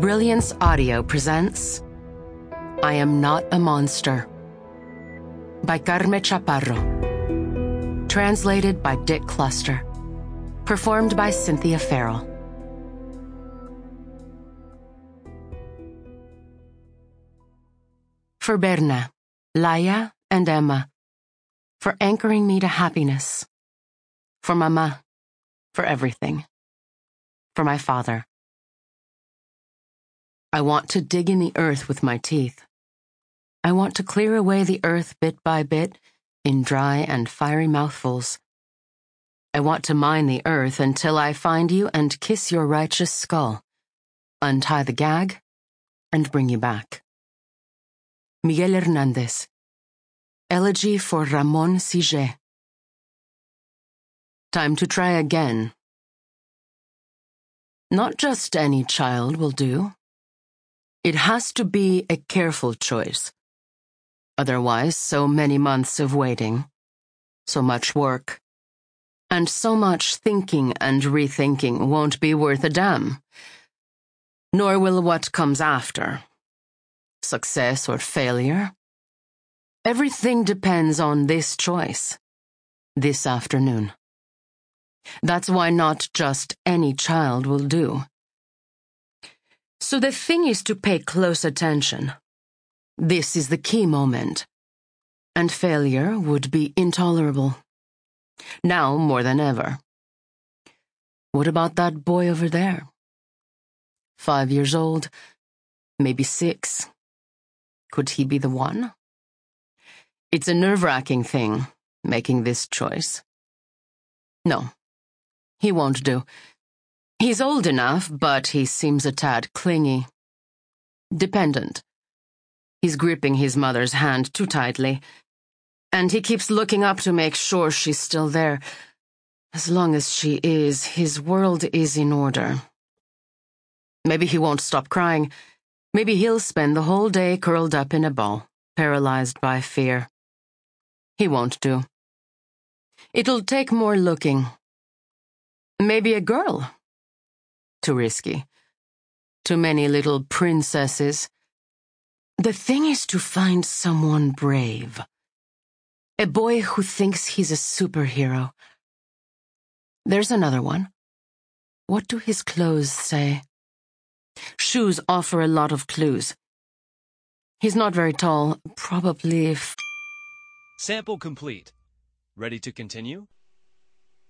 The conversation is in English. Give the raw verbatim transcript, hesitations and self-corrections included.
Brilliance Audio presents I Am Not a Monster by Carme Chaparro. Translated by Dick Cluster. Performed by Cynthia Farrell. For Berna, Laia, and Emma. For anchoring me to happiness. For Mama. For everything. For my father. I want to dig in the earth with my teeth. I want to clear away the earth bit by bit in dry and fiery mouthfuls. I want to mine the earth until I find you and kiss your righteous skull, untie the gag, and bring you back. Miguel Hernandez. Elegy for Ramon Sige. Time to try again. Not just any child will do. It has to be a careful choice. Otherwise, so many months of waiting, so much work, and so much thinking and rethinking won't be worth a damn. Nor will what comes after. Success or failure. Everything depends on this choice, this afternoon. That's why not just any child will do. So the thing is to pay close attention. This is the key moment. And failure would be intolerable. Now more than ever. What about that boy over there? Five years old, maybe six. Could he be the one? It's a nerve-wracking thing, making this choice. No, he won't do. He's old enough, but he seems a tad clingy. Dependent. He's gripping his mother's hand too tightly, and he keeps looking up to make sure she's still there. As long as she is, his world is in order. Maybe he won't stop crying. Maybe he'll spend the whole day curled up in a ball, paralyzed by fear. He won't do. It'll take more looking. Maybe a girl. Too risky. Too many little princesses. The thing is to find someone brave. A boy who thinks he's a superhero. There's another one. What do his clothes say? Shoes offer a lot of clues. He's not very tall, probably f- Sample complete. Ready to continue?